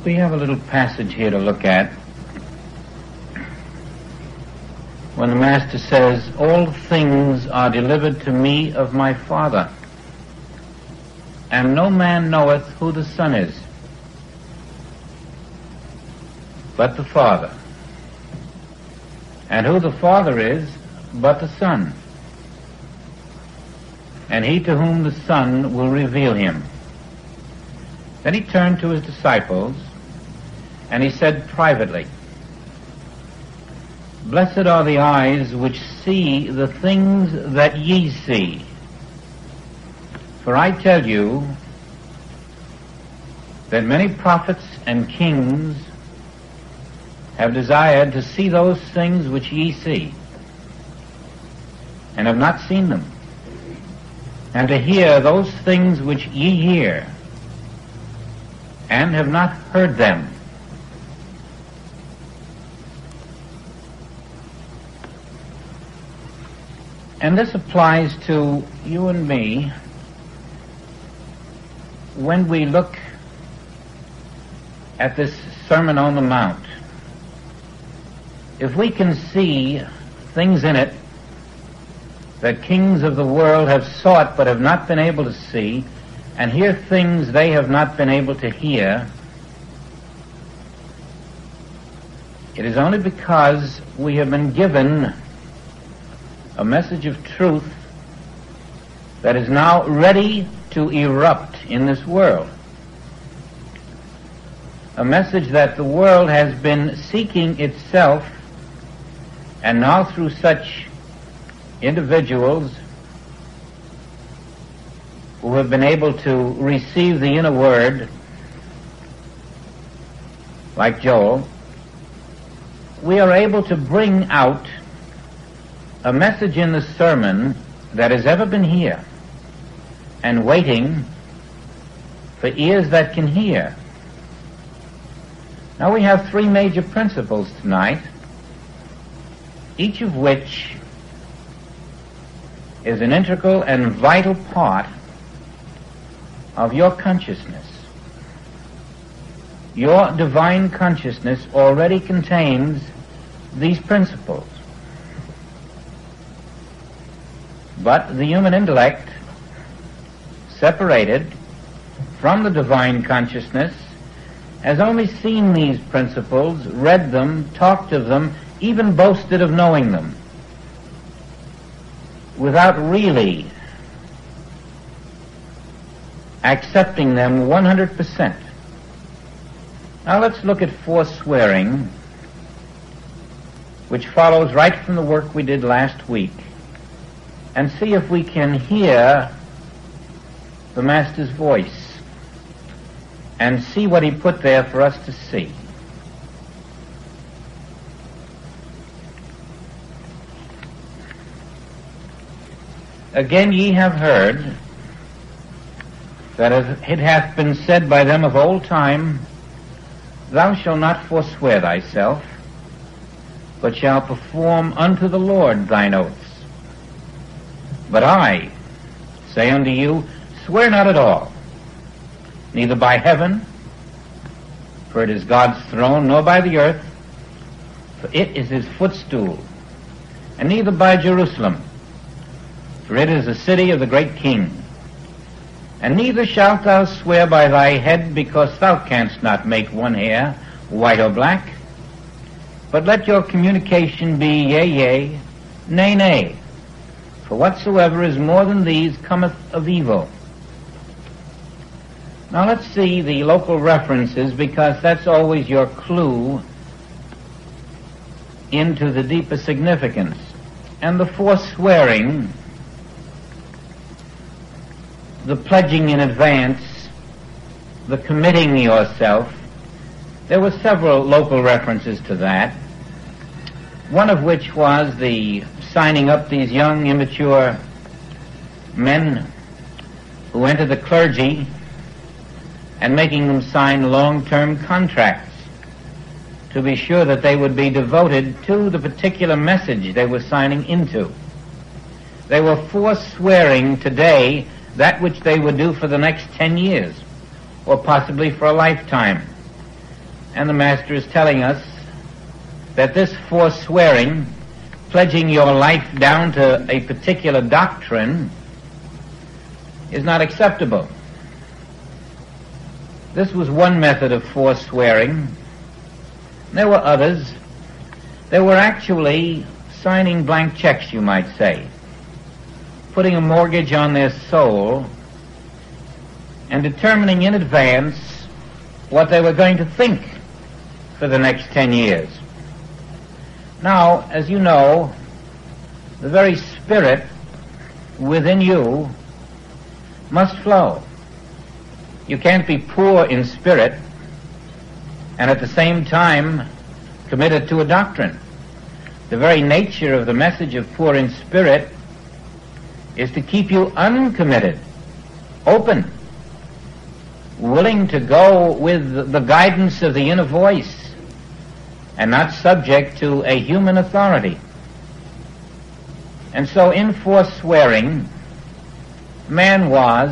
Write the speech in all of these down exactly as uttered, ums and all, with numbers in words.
We have a little passage here to look at when the Master says, "All things are delivered to me of my Father, and no man knoweth who the Son is, but the Father, and who the Father is, but the Son, and he to whom the Son will reveal him." Then he turned to his disciples, and he said privately, "Blessed are the eyes which see the things that ye see. For I tell you that many prophets and kings have desired to see those things which ye see, and have not seen them, and to hear those things which ye hear, and have not heard them." And this applies to you and me when we look at this Sermon on the Mount. If we can see things in it that kings of the world have sought but have not been able to see, and hear things they have not been able to hear, it is only because we have been given a message of truth that is now ready to erupt in this world. A message that the world has been seeking itself, and now through such individuals who have been able to receive the inner word, like Joel, we are able to bring out a message in the sermon that has ever been here and waiting for ears that can hear. Now we have three major principles tonight, each of which is an integral and vital part of your consciousness. Your divine consciousness already contains these principles. But the human intellect, separated from the divine consciousness, has only seen these principles, read them, talked of them, even boasted of knowing them, without really accepting them one hundred percent. Now let's look at forswearing, which follows right from the work we did last week, and see if we can hear the Master's voice and see what he put there for us to see. Again, ye have heard that as it hath been said by them of old time, Thou shalt not forswear thyself, but shalt perform unto the Lord thine oaths. But I say unto you, swear not at all, neither by heaven, for it is God's throne, nor by the earth, for it is his footstool, and neither by Jerusalem, for it is the city of the great King. And neither shalt thou swear by thy head, because thou canst not make one hair white or black. But let your communication be yea, yea, nay, nay. For whatsoever is more than these cometh of evil. Now let's see the local references, because that's always your clue into the deeper significance. And the forswearing, the pledging in advance, the committing yourself, there were several local references to that, one of which was the signing up these young, immature men who enter the clergy and making them sign long-term contracts to be sure that they would be devoted to the particular message they were signing into. They were forswearing today that which they would do for the next ten years, or possibly for a lifetime. And the Master is telling us that this forswearing, pledging your life down to a particular doctrine, is not acceptable. This was one method of forswearing. There were others. They were actually signing blank checks, you might say, putting a mortgage on their soul and determining in advance what they were going to think for the next ten years. Now, as you know, the very spirit within you must flow. You can't be poor in spirit and at the same time committed to a doctrine. The very nature of the message of poor in spirit is to keep you uncommitted, open, willing to go with the guidance of the inner voice and not subject to a human authority. And so in forswearing, man was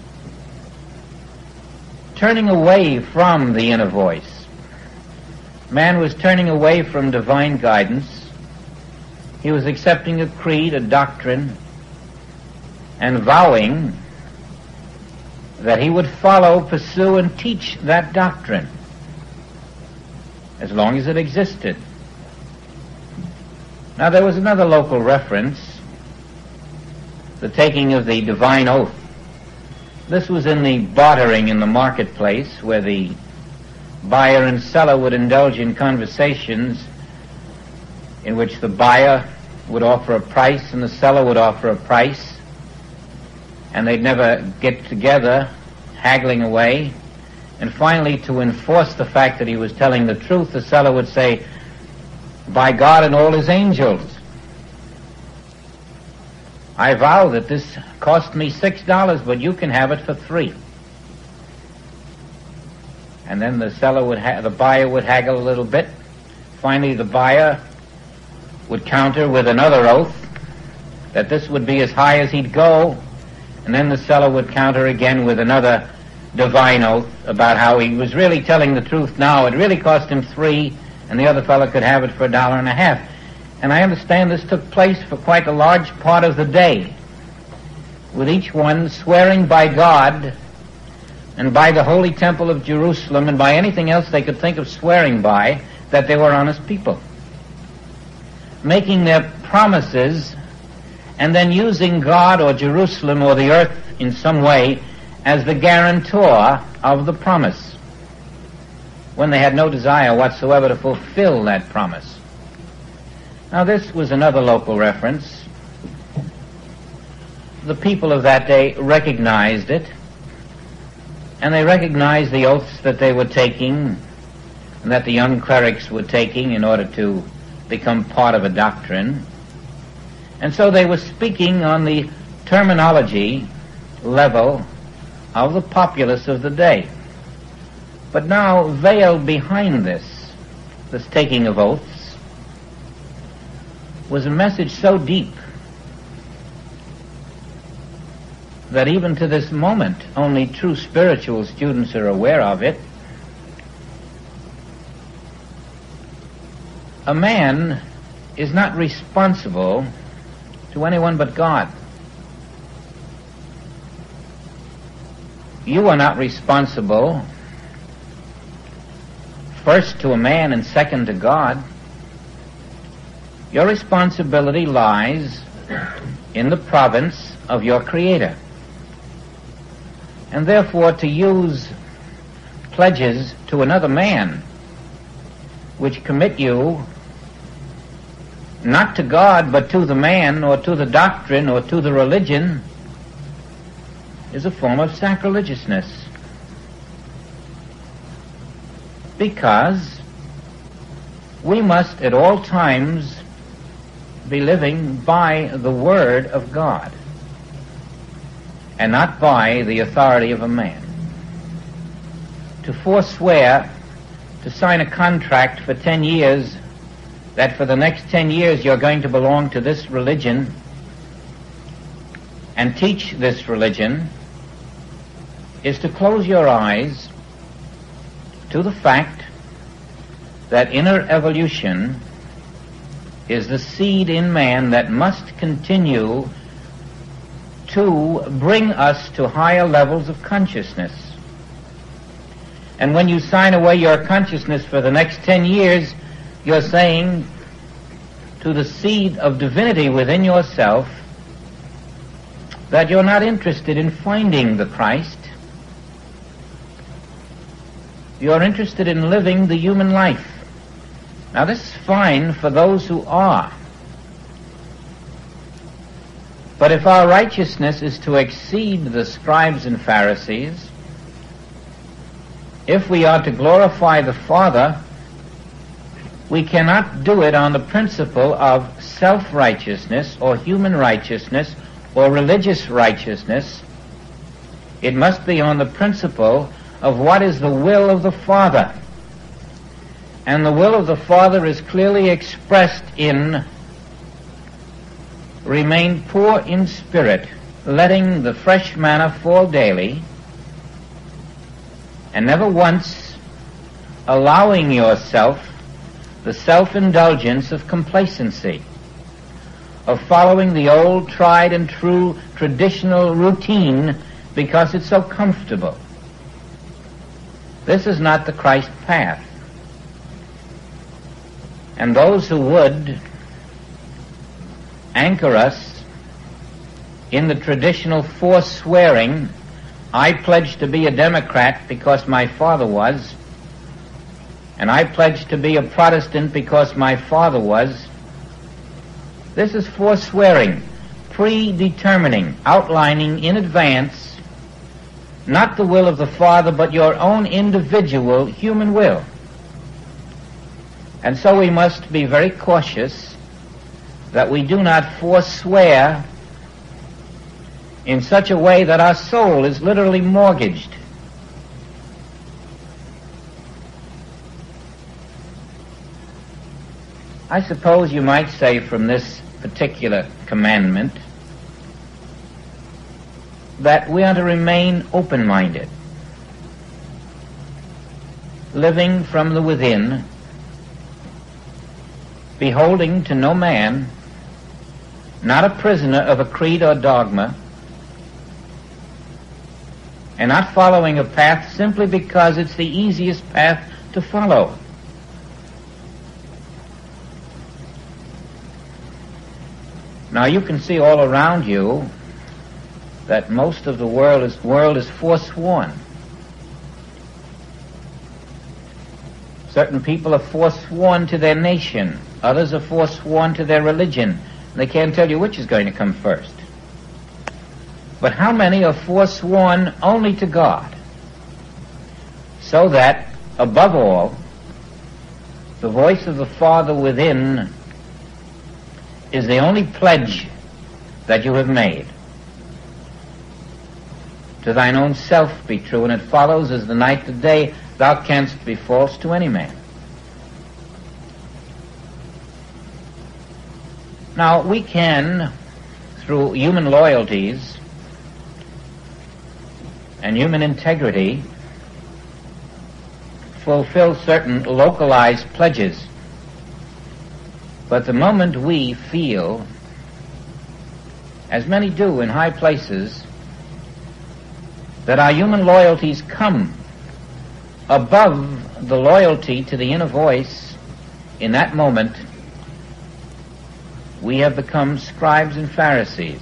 turning away from the inner voice. Man was turning away from divine guidance. He was accepting a creed, a doctrine, and vowing that he would follow, pursue, and teach that doctrine as long as it existed. Now there was another local reference, the taking of the divine oath. This was in the bartering in the marketplace, where the buyer and seller would indulge in conversations in which the buyer would offer a price and the seller would offer a price, and they'd never get together, haggling away. And finally, to enforce the fact that he was telling the truth, the seller would say, "By God and all his angels, I vow that this cost me six dollars, but you can have it for three." And then the seller would, ha- the buyer would haggle a little bit. Finally, the buyer would counter with another oath that this would be as high as he'd go, and then the seller would counter again with another divine oath about how he was really telling the truth now. It really cost him three, and the other fellow could have it for a dollar and a half. And I understand this took place for quite a large part of the day, with each one swearing by God and by the Holy Temple of Jerusalem and by anything else they could think of swearing by that they were honest people, making their promises and then using God or Jerusalem or the earth in some way as the guarantor of the promise, when they had no desire whatsoever to fulfill that promise. Now this was another local reference. The people of that day recognized it, and they recognized the oaths that they were taking and that the young clerics were taking in order to become part of a doctrine. And so they were speaking on the terminology level of the populace of the day. But now, veiled behind this, this taking of oaths, was a message so deep that even to this moment only true spiritual students are aware of it. A man is not responsible to anyone but God. You are not responsible first to a man and second to God. Your responsibility lies in the province of your Creator. And therefore, to use pledges to another man which commit you not to God but to the man or to the doctrine or to the religion is a form of sacrilegiousness. Because we must at all times be living by the Word of God and not by the authority of a man. To forswear to sign a contract for ten years that for the next ten years you're going to belong to this religion and teach this religion is to close your eyes to the fact that inner evolution is the seed in man that must continue to bring us to higher levels of consciousness. And when you sign away your consciousness for the next ten years, you're saying to the seed of divinity within yourself that you're not interested in finding the Christ. You're interested in living the human life. Now this is fine for those who are. But if our righteousness is to exceed the scribes and Pharisees, if we are to glorify the Father, we cannot do it on the principle of self-righteousness or human righteousness or religious righteousness. It must be on the principle of what is the will of the Father. And the will of the Father is clearly expressed in remain poor in spirit, letting the fresh manna fall daily, and never once allowing yourself the self-indulgence of complacency, of following the old tried and true traditional routine because it's so comfortable. This is not the Christ path. And those who would anchor us in the traditional forswearing, I pledge to be a Democrat because my father was, and I pledge to be a Protestant because my father was. This is forswearing, predetermining, outlining in advance, not the will of the Father, but your own individual human will. And so we must be very cautious that we do not forswear in such a way that our soul is literally mortgaged. I suppose you might say from this particular commandment that we are to remain open-minded, living from the within, beholding to no man, not a prisoner of a creed or dogma, and not following a path simply because it's the easiest path to follow. Now you can see all around you that most of the world is, world is forsworn. Certain people are forsworn to their nation. Others are forsworn to their religion. They can't tell you which is going to come first. But how many are forsworn only to God? So that, above all, the voice of the Father within is the only pledge that you have made. To thine own self be true, and it follows as the night the day, thou canst be false to any man. Now, we can, through human loyalties and human integrity, fulfill certain localized pledges. But the moment we feel, as many do in high places, that our human loyalties come above the loyalty to the inner voice, in that moment we have become scribes and Pharisees.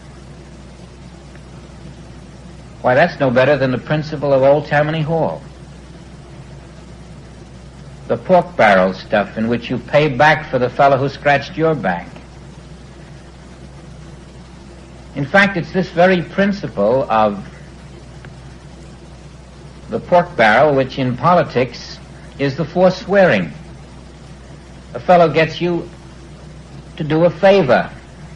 Why, that's no better than the principle of Old Tammany Hall. The pork barrel stuff in which you pay back for the fellow who scratched your back. In fact, it's this very principle of the pork barrel which in politics is the forswearing. A fellow gets you to do a favor,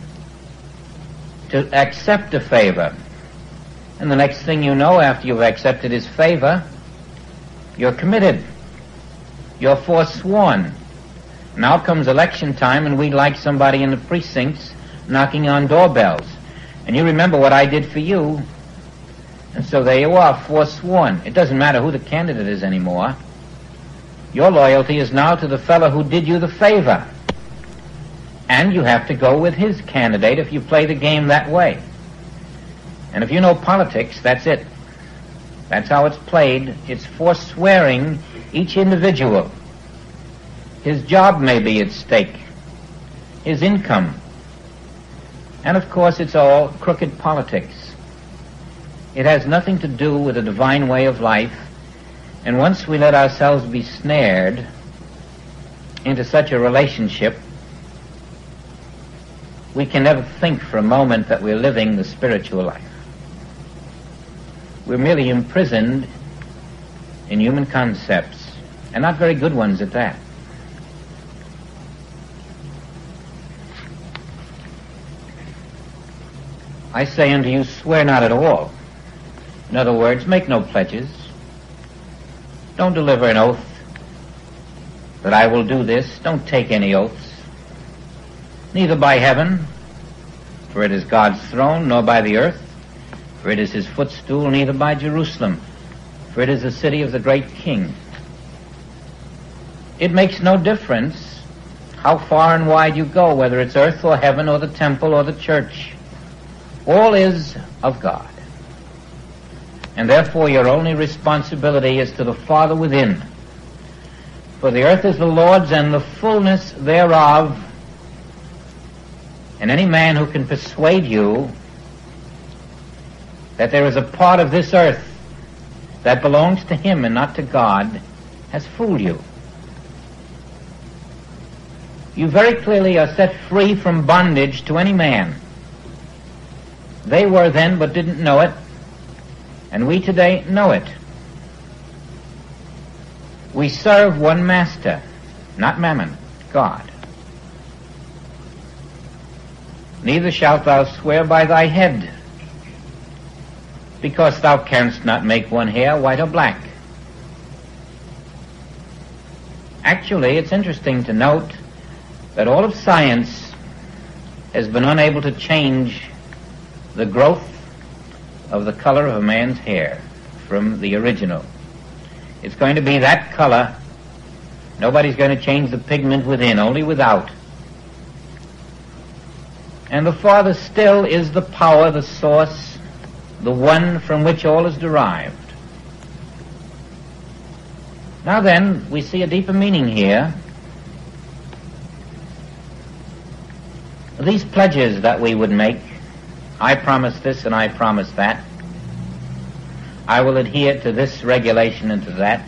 to accept a favor. And the next thing you know, after you've accepted his favor, you're committed. You're forsworn. Now comes election time, and we'd like somebody in the precincts knocking on doorbells. And you remember what I did for you. And so there you are, forsworn. It doesn't matter who the candidate is anymore. Your loyalty is now to the fellow who did you the favor. And you have to go with his candidate if you play the game that way. And if you know politics, that's it. That's how it's played. It's forswearing each individual. His job may be at stake, his income. And of course, it's all crooked politics. It has nothing to do with a divine way of life. And once we let ourselves be snared into such a relationship, we can never think for a moment that we're living the spiritual life. We're merely imprisoned in human concepts, and not very good ones at that. I say unto you, swear not at all. In other words, make no pledges. Don't deliver an oath that I will do this. Don't take any oaths. Neither by heaven, for it is God's throne, nor by the earth, for it is his footstool, neither by Jerusalem, for it is the city of the great King. It makes no difference how far and wide you go, whether it's earth or heaven or the temple or the church. All is of God. And therefore your only responsibility is to the Father within. For the earth is the Lord's and the fullness thereof. And any man who can persuade you that there is a part of this earth that belongs to him and not to God has fooled you. You very clearly are set free from bondage to any man. They were then but didn't know it, and we today know it. We serve one master, not Mammon, God. Neither shalt thou swear by thy head, because thou canst not make one hair white or black. Actually, it's interesting to note that all of science has been unable to change the growth of the color of a man's hair from the original. It's going to be that color. Nobody's going to change the pigment within, only without. And the Father still is the power, the source, the one from which all is derived. Now then, we see a deeper meaning here. These pledges that we would make, I promise this and I promise that. I will adhere to this regulation and to that.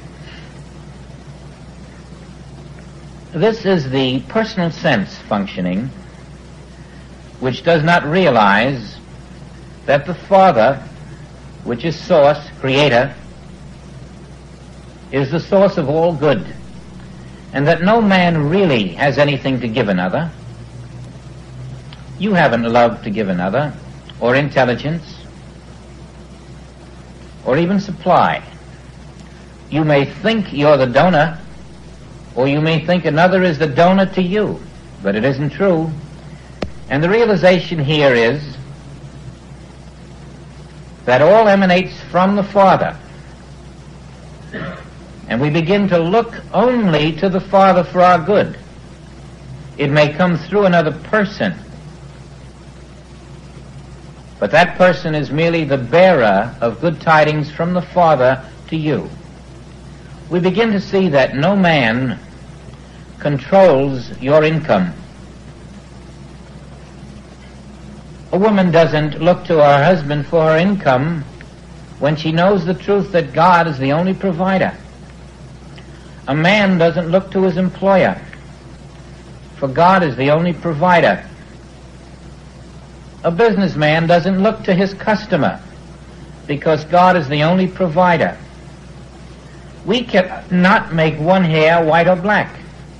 This is the personal sense functioning, which does not realize that the Father, which is source, creator, is the source of all good, and that no man really has anything to give another. You haven't love to give another, or intelligence, or even supply. You may think you're the donor, or you may think another is the donor to you, but it isn't true. And the realization here is that all emanates from the Father. And we begin to look only to the Father for our good. It may come through another person, but that person is merely the bearer of good tidings from the Father to you. We begin to see that no man controls your income. A woman doesn't look to her husband for her income when she knows the truth that God is the only provider. A man doesn't look to his employer, for God is the only provider. A businessman doesn't look to his customer, because God is the only provider. We cannot make one hair white or black.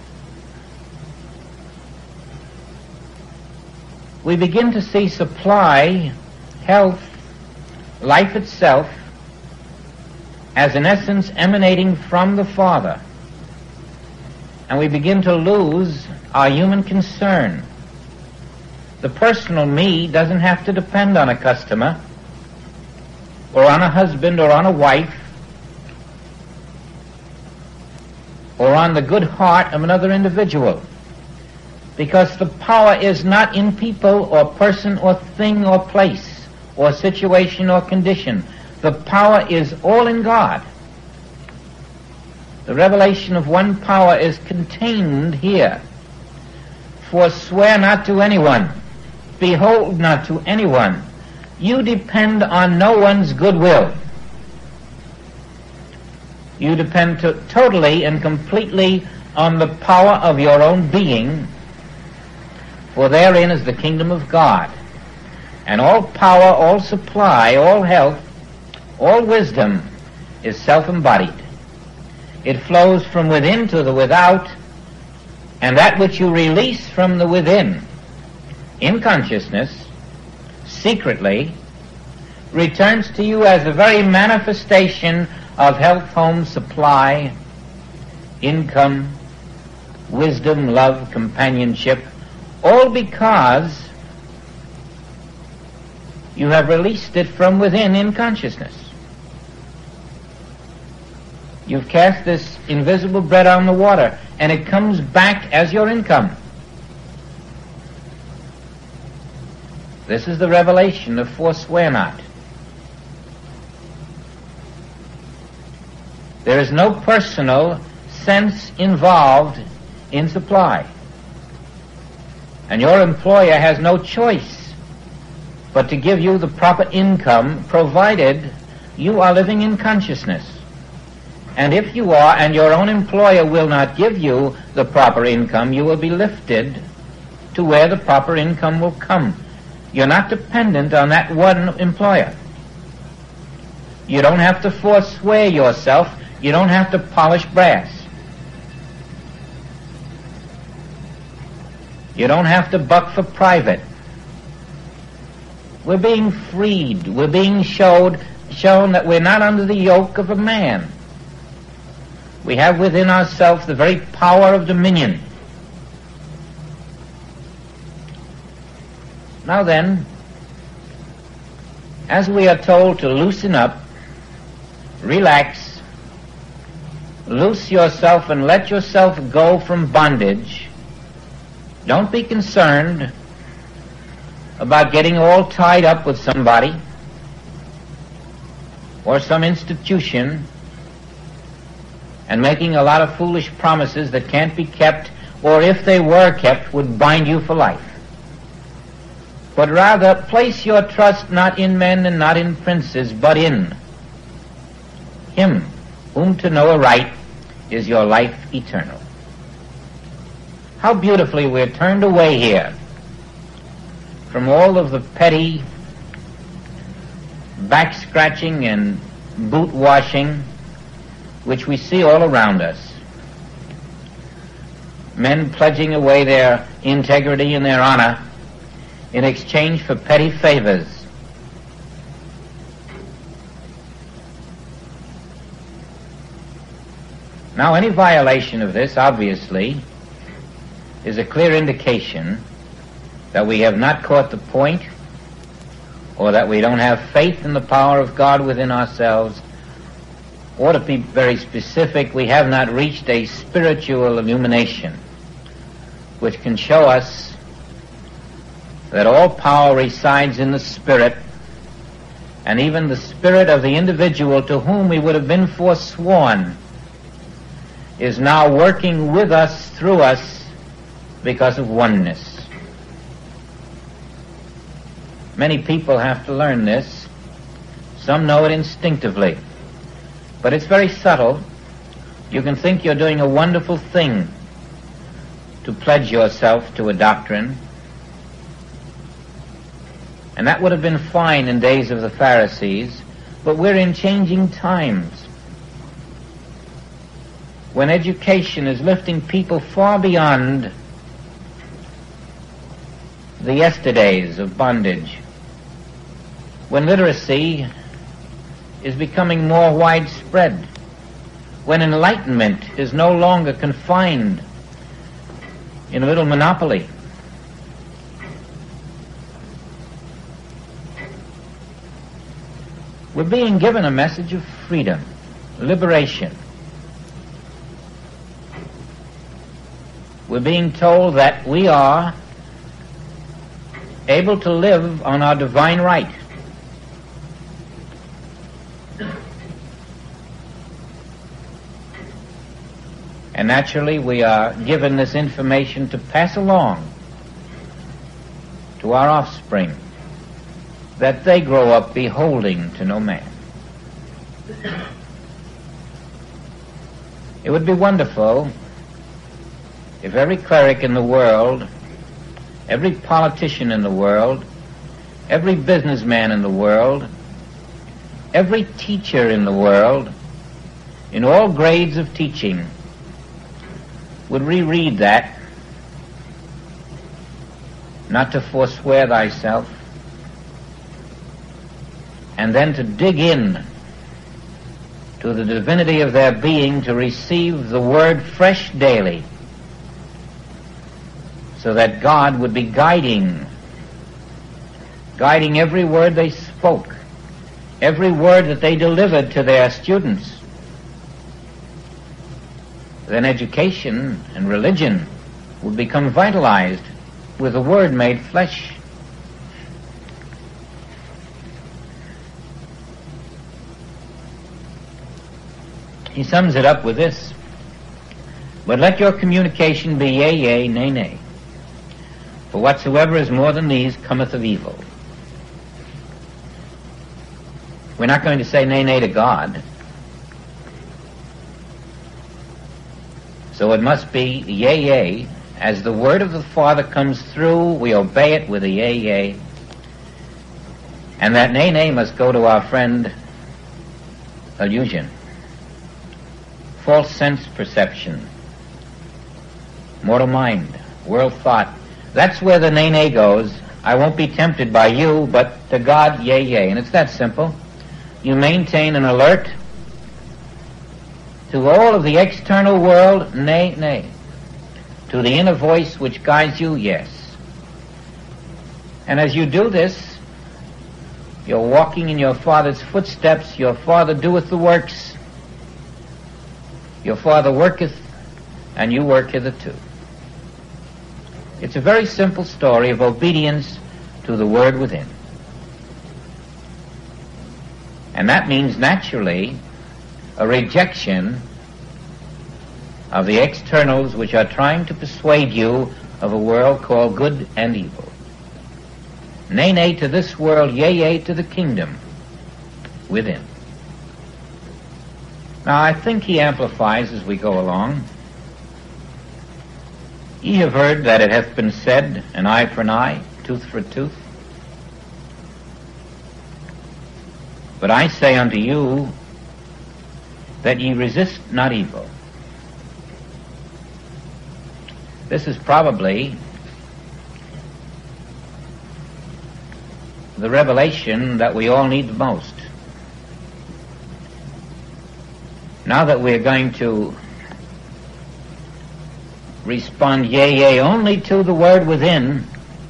We begin to see supply, health, life itself, as in essence emanating from the Father. And we begin to lose our human concern. The personal me doesn't have to depend on a customer, or on a husband, or on a wife. or on the good heart of another individual. Because the power is not in people or person or thing or place or situation or condition. The power is all in God. The revelation of one power is contained here. Forswear not to anyone. Behold not to anyone. You depend on no one's goodwill. You depend to, totally and completely on the power of your own being, for therein is the kingdom of God. And all power, all supply, all health, all wisdom is self-embodied. It flows from within to the without, and that which you release from the within, in consciousness, secretly, returns to you as a very manifestation of health, home, supply, income, wisdom, love, companionship, all because you have released it from within in consciousness. You've cast this invisible bread on the water, and it comes back as your income. This is the revelation of forswear not. There is no personal sense involved in supply. And your employer has no choice but to give you the proper income, provided you are living in consciousness. And if you are, and your own employer will not give you the proper income, you will be lifted to where the proper income will come. You're not dependent on that one employer. You don't have to forswear yourself. You don't have to polish brass. You don't have to buck for private. We're being freed. We're being showed, shown that we're not under the yoke of a man. We have within ourselves the very power of dominion. Now then, as we are told to loosen up, relax, loose yourself and let yourself go from bondage, don't be concerned about getting all tied up with somebody or some institution and making a lot of foolish promises that can't be kept, or if they were kept, would bind you for life. But rather place your trust not in men and not in princes, but in Him, whom to know aright is your life eternal. How beautifully we're turned away here from all of the petty back-scratching and boot-washing which we see all around us. Men pledging away their integrity and their honor in exchange for petty favors. Now, any violation of this, obviously, is a clear indication that we have not caught the point, or that we don't have faith in the power of God within ourselves, or to be very specific, we have not reached a spiritual illumination which can show us that all power resides in the Spirit, and even the spirit of the individual to whom we would have been forsworn is now working with us, through us, because of oneness. Many people have to learn this. Some know it instinctively. But it's very subtle. You can think you're doing a wonderful thing to pledge yourself to a doctrine. And that would have been fine in days of the Pharisees, but we're in changing times, when education is lifting people far beyond the yesterdays of bondage, when literacy is becoming more widespread, when enlightenment is no longer confined in a little monopoly. We're being given a message of freedom, liberation. we're being told that we are able to live on our divine right. And naturally, we are given this information to pass along to our offspring, that they grow up beholding to no man. It would be wonderful if every cleric in the world, every politician in the world, every businessman in the world, every teacher in the world, in all grades of teaching, would reread that, not to forswear thyself, and then to dig in to the divinity of their being, to receive the word fresh daily, so that God would be guiding, guiding every word they spoke, every word that they delivered to their students. Then education and religion would become vitalized with the Word made flesh. He sums it up with this: but let your communication be yea, yea, nay, nay. For whatsoever is more than these cometh of evil. We're not going to say nay, nay to God. So it must be yea, yea. As the word of the Father comes through, we obey it with a yea, yea. And that nay, nay must go to our friend illusion, false sense perception, mortal mind, world thought. That's where the nay, nay goes. I won't be tempted by you, but to God, yea, yea. And it's that simple. You maintain an alert to all of the external world, nay, nay. To the inner voice which guides you, yes. And as you do this, you're walking in your Father's footsteps. Your Father doeth the works. Your Father worketh, and you work hitherto. It's a very simple story of obedience to the Word within. And that means, naturally, a rejection of the externals which are trying to persuade you of a world called good and evil. Nay, nay to this world, yea, yea to the kingdom within. Now, I think he amplifies as we go along. Ye have heard that it hath been said, an eye for an eye, tooth for a tooth. But I say unto you, that ye resist not evil. This is probably the revelation that we all need the most. Now that we're going to respond yea, yea only to the word within,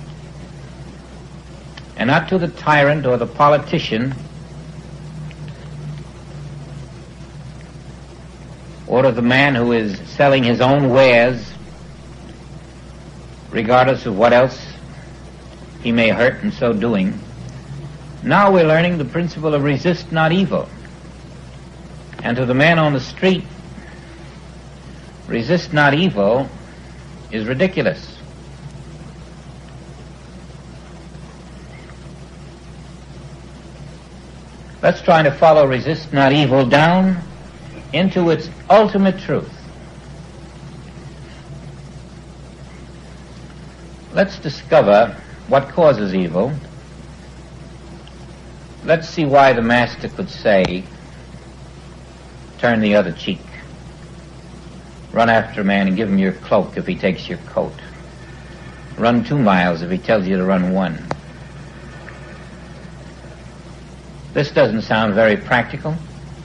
and not to the tyrant or the politician, or to the man who is selling his own wares, regardless of what else he may hurt in so doing. Now we're learning the principle of resist not evil. And to the man on the street, resist not evil is ridiculous. Let's try to follow resist not evil down into its ultimate truth. Let's discover what causes evil. Let's see why the Master could say, turn the other cheek. Run after a man and give him your cloak if he takes your coat. Run two miles if he tells you to run one. This doesn't sound very practical.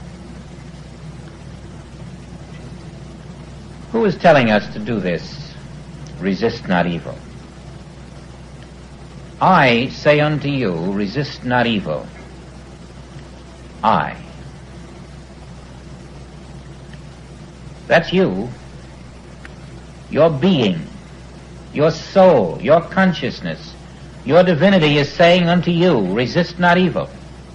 Who is telling us to do this? Resist not evil. I say unto you, resist not evil. I. That's you. your being, your soul, your consciousness, your divinity is saying unto you, resist not evil.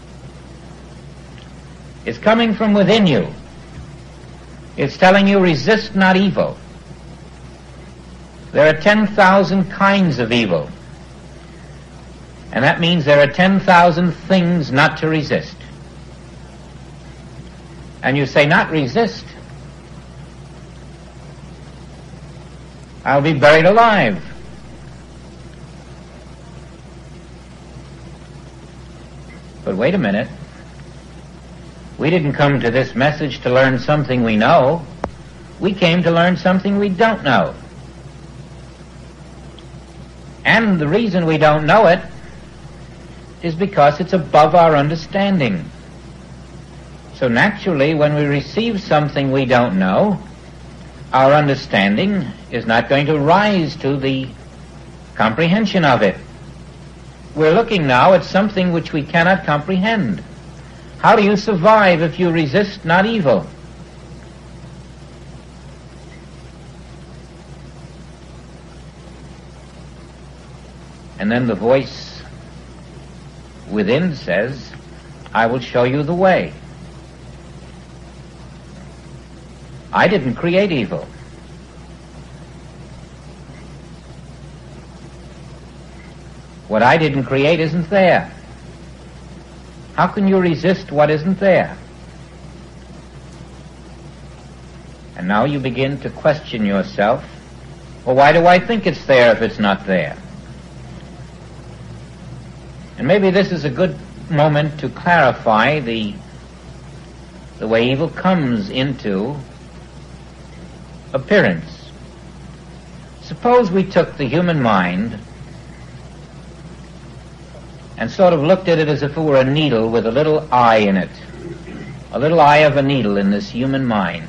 It's coming from within you. It's telling you, resist not evil. There are ten thousand kinds of evil. And that means there are ten thousand things not to resist. And you say, not resist? I'll be buried alive. But wait a minute. We didn't come to this message to learn something we know. We came to learn something we don't know. And the reason we don't know it is because it's above our understanding. So naturally, when we receive something we don't know, our understanding is not going to rise to the comprehension of it. We're looking now at something which we cannot comprehend. How do you survive if you resist not evil? And then the voice within says, I will show you the way. I didn't create evil. What I didn't create isn't there. How can you resist what isn't there? And now you begin to question yourself, well, why do I think it's there if it's not there? And maybe this is a good moment to clarify the, the way evil comes into appearance. Suppose we took the human mind and sort of looked at it as if it were a needle with a little eye in it, a little eye of a needle in this human mind.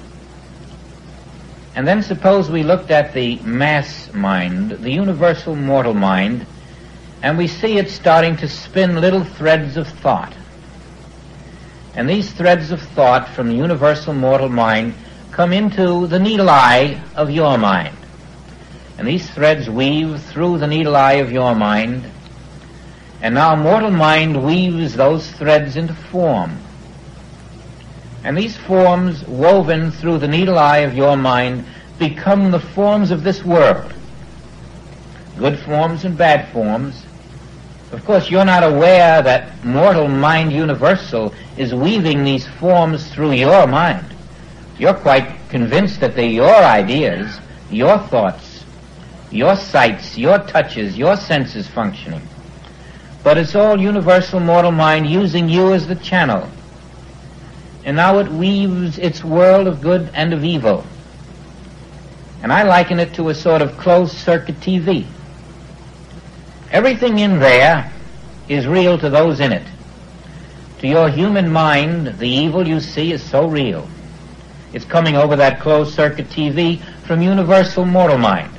And then suppose we looked at the mass mind, the universal mortal mind, and we see it starting to spin little threads of thought. And these threads of thought from the universal mortal mind come into the needle eye of your mind. And these threads weave through the needle eye of your mind, and now mortal mind weaves those threads into form. And these forms woven through the needle eye of your mind become the forms of this world. Good forms and bad forms. Of course, you're not aware that mortal mind universal is weaving these forms through your mind. You're quite convinced that they're your ideas, your thoughts, your sights, your touches, your senses functioning. But it's all universal mortal mind using you as the channel. And now it weaves its world of good and of evil. And I liken it to a sort of closed-circuit T V. Everything in there is real to those in it. To your human mind, the evil you see is so real. It's coming over that closed-circuit T V from universal mortal mind.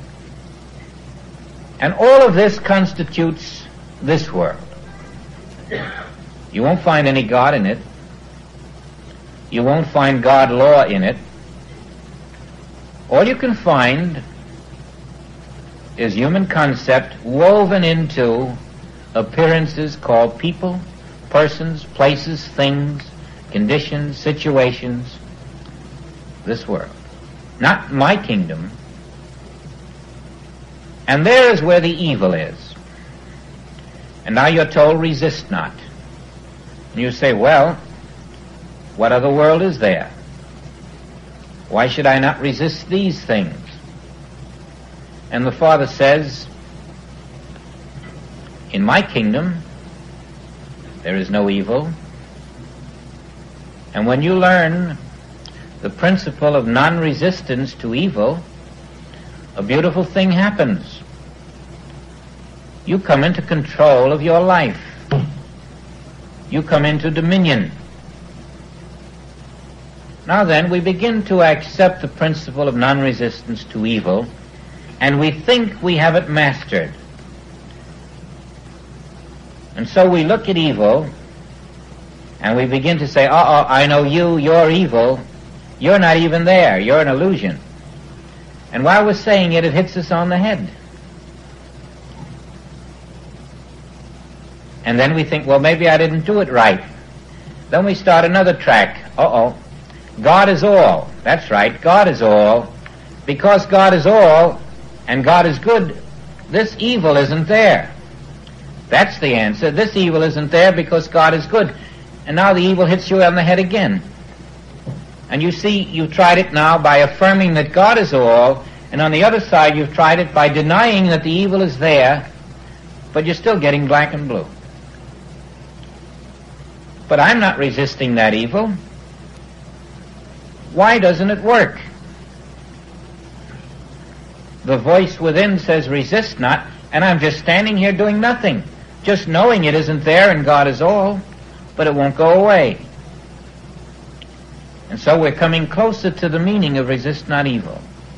And all of this constitutes this world. You won't find any God in it. You won't find God law in it. All you can find is human concept woven into appearances called people, persons, places, things, conditions, situations, this world. Not my kingdom. And there is where the evil is. And now you're told, resist not. And you say, well, what other world is there? Why should I not resist these things? And the Father says, in my kingdom, there is no evil. And when you learn the principle of non-resistance to evil, a beautiful thing happens. You come into control of your life. You come into dominion. Now then, we begin to accept the principle of non-resistance to evil, and we think we have it mastered. And so we look at evil, and we begin to say, uh-oh, I know you, you're evil. You're not even there. You're an illusion. And while we're saying it, it hits us on the head. And then we think, well, maybe I didn't do it right. Then we start another track. Uh-oh. God is all. That's right. God is all. Because God is all and God is good, this evil isn't there. That's the answer. This evil isn't there because God is good. And now the evil hits you on the head again. And you see, you've tried it now by affirming that God is all, and on the other side you've tried it by denying that the evil is there, but you're still getting black and blue. But I'm not resisting that evil. Why doesn't it work? The voice within says, resist not, and I'm just standing here doing nothing, just knowing it isn't there and God is all, but it won't go away. And so we're coming closer to the meaning of resist not evil.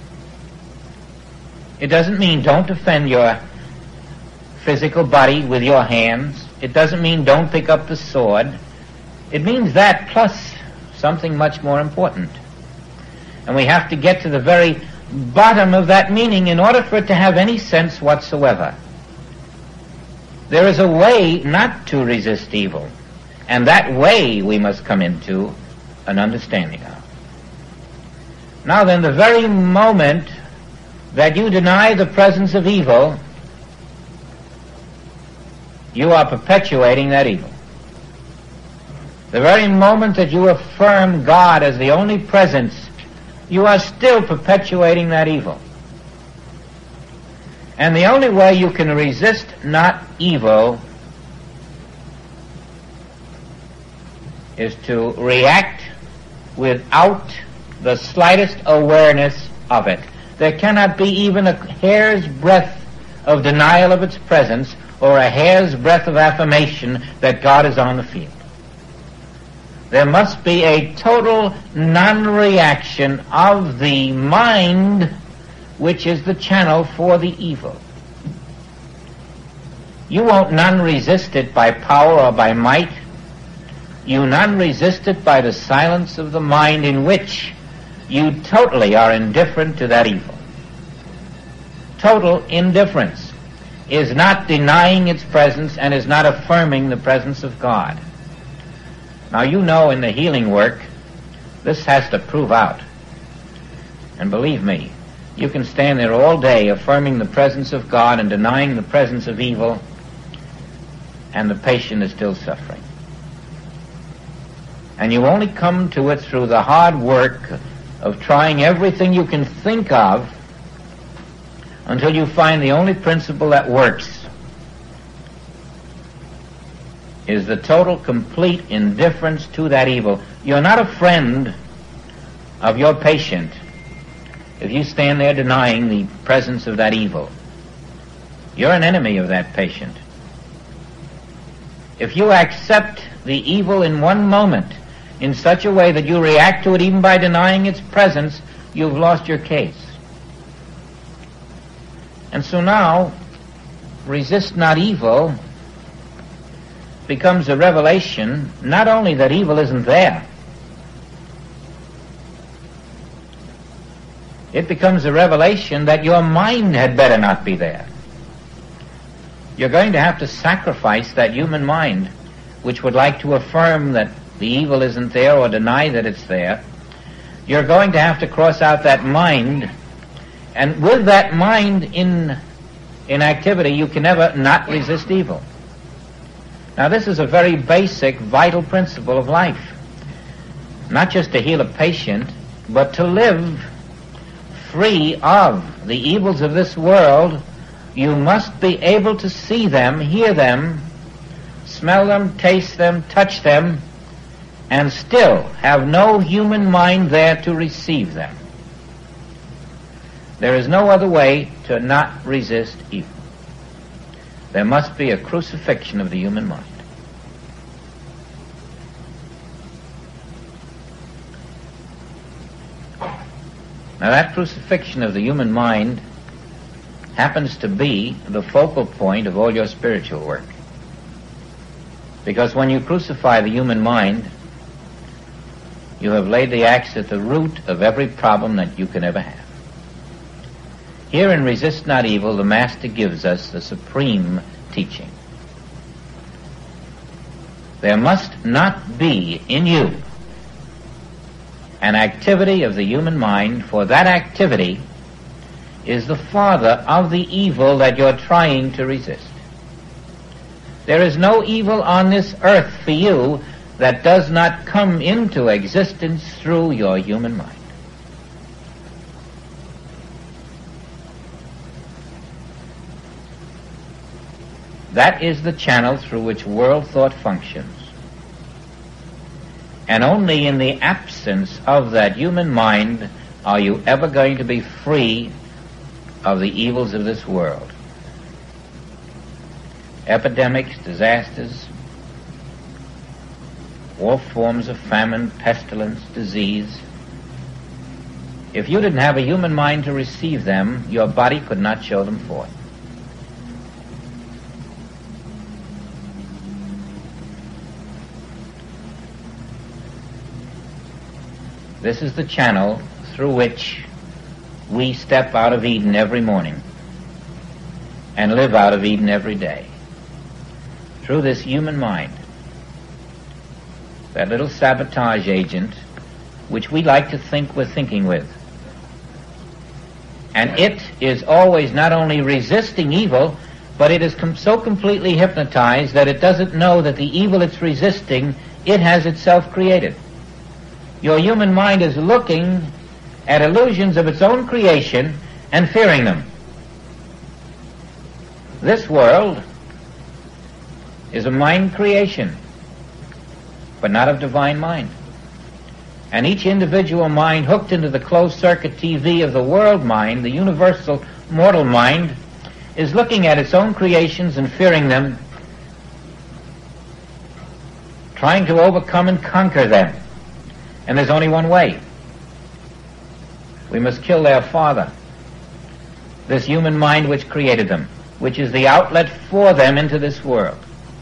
It doesn't mean don't defend your physical body with your hands. It doesn't mean don't pick up the sword. It means that plus something much more important. And we have to get to the very bottom of that meaning in order for it to have any sense whatsoever. There is a way not to resist evil, and that way we must come into an understanding of. Now then, the very moment that you deny the presence of evil, you are perpetuating that evil. The very moment that you affirm God as the only presence, you are still perpetuating that evil. And the only way you can resist not evil is to react without the slightest awareness of it. There cannot be even a hair's breadth of denial of its presence or a hair's breadth of affirmation that God is on the field. There must be a total non-reaction of the mind, which is the channel for the evil. You won't non-resist it by power or by might. You non-resist it by the silence of the mind in which you totally are indifferent to that evil. Total indifference is not denying its presence and is not affirming the presence of God. Now you know in the healing work, this has to prove out. And believe me, you can stand there all day affirming the presence of God and denying the presence of evil, and the patient is still suffering. And you only come to it through the hard work of trying everything you can think of until you find the only principle that works is the total, complete indifference to that evil. You're not a friend of your patient if you stand there denying the presence of that evil. You're an enemy of that patient. If you accept the evil in one moment in such a way that you react to it even by denying its presence, you've lost your case. And so now, resist not evil becomes a revelation not only that evil isn't there, it becomes a revelation that your mind had better not be there. You're going to have to sacrifice that human mind, which would like to affirm that the evil isn't there or deny that it's there. You're going to have to cross out that mind, and with that mind in, in activity, you can never not resist evil. Now this is a very basic, vital principle of life. Not just to heal a patient, but to live free of the evils of this world. You must be able to see them, hear them, smell them, taste them, touch them, and still have no human mind there to receive them. There is no other way to not resist evil. There must be a crucifixion of the human mind. Now that crucifixion of the human mind happens to be the focal point of all your spiritual work. Because when you crucify the human mind, you have laid the axe at the root of every problem that you can ever have. Here in Resist Not Evil, the Master gives us the supreme teaching. There must not be in you an activity of the human mind, for that activity is the father of the evil that you're trying to resist. There is no evil on this earth for you that does not come into existence through your human mind. That is the channel through which world thought functions. And only in the absence of that human mind are you ever going to be free of the evils of this world. Epidemics, disasters, all forms of famine, pestilence, disease. If you didn't have a human mind to receive them, your body could not show them forth. This is the channel through which we step out of Eden every morning and live out of Eden every day. Through this human mind, that little sabotage agent which we like to think we're thinking with. And it is always not only resisting evil, but it is com- so completely hypnotized that it doesn't know that the evil it's resisting, it has itself created. Your human mind is looking at illusions of its own creation and fearing them. This world is a mind creation, but not of divine mind. And each individual mind hooked into the closed-circuit T V of the world mind, the universal mortal mind, is looking at its own creations and fearing them, trying to overcome and conquer them. And there's only one way. We must kill their father, this human mind which created them, which is the outlet for them into this world.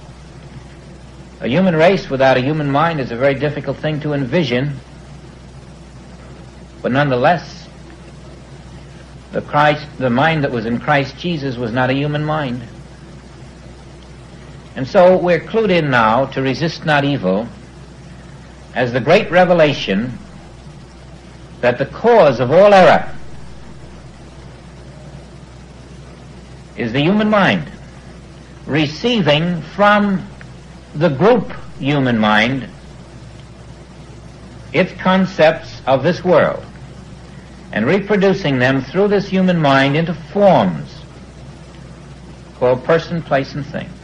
A human race without a human mind is a very difficult thing to envision, but nonetheless, the Christ, the mind that was in Christ Jesus was not a human mind. And so we're clued in now to resist not evil as the great revelation that the cause of all error is the human mind receiving from the group human mind its concepts of this world and reproducing them through this human mind into forms called person, place, and thing.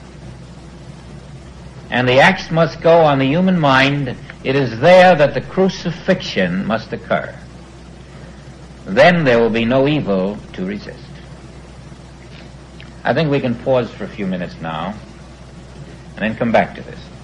And the axe must go on the human mind. It is there that the crucifixion must occur. Then there will be no evil to resist. I think we can pause for a few minutes now and then come back to this.